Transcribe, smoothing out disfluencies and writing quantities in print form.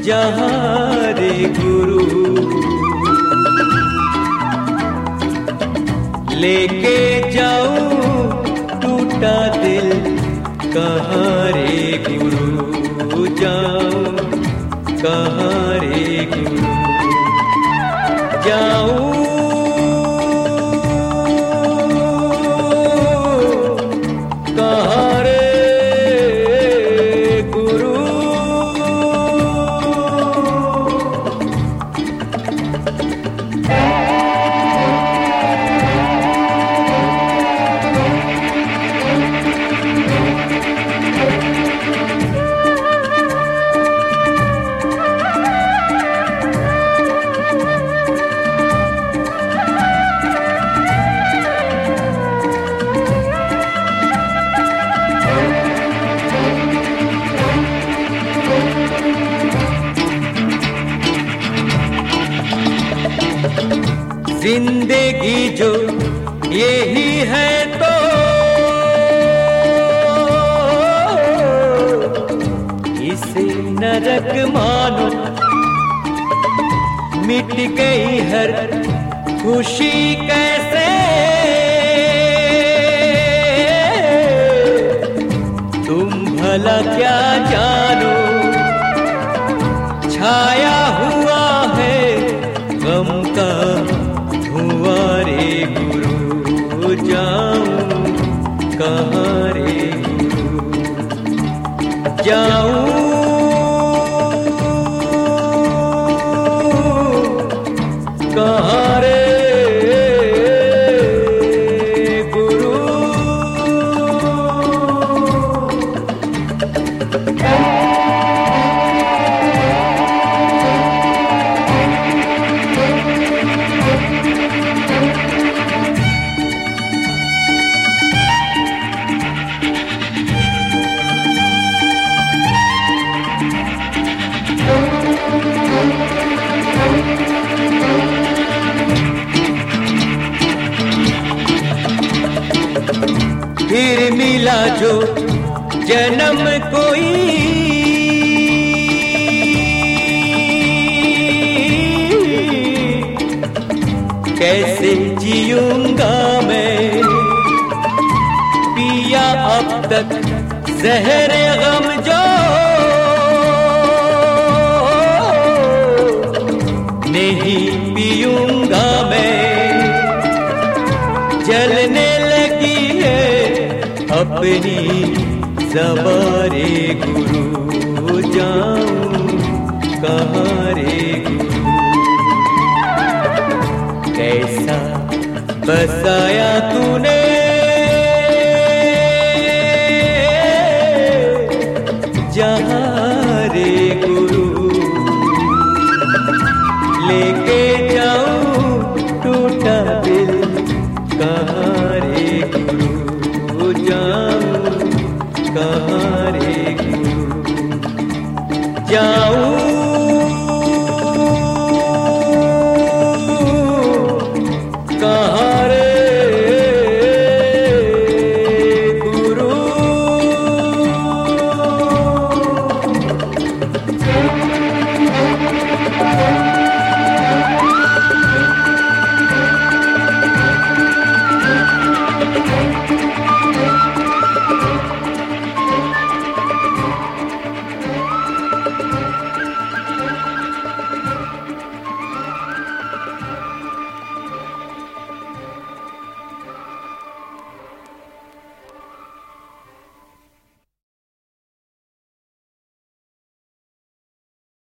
जहाँ रे गुरु, लेके जाऊं टूटा दिल कहाँ रे गुरु, जाऊं कहाँ रे गुरु, जाऊं कहाँ रे गुरु। जिंदगी जो यही है तो इसे नरक मानो, मिट गई हर खुशी कैसे तुम भला क्या जानो, छाया हुआ है गम का धुआं रे गुरु, जाऊं कहाँ रे गुरु, जाऊं कहाँ रे गुरु। फिर मिला जो जन्म कोई, कैसे जीऊंगा मैं, पिया अब तक जहर गम जो नहीं पीऊंगा मैं, जलने लगी है अपनी ज़बां रे गुरु, जाऊं कहाँ रे गुरु, कैसा बसाया तूने जहाँ रे गुरु, लेके जाऊं टूटा दिल कहाँ रे गुरु, जाऊं कहाँ रे गुरु, जाऊं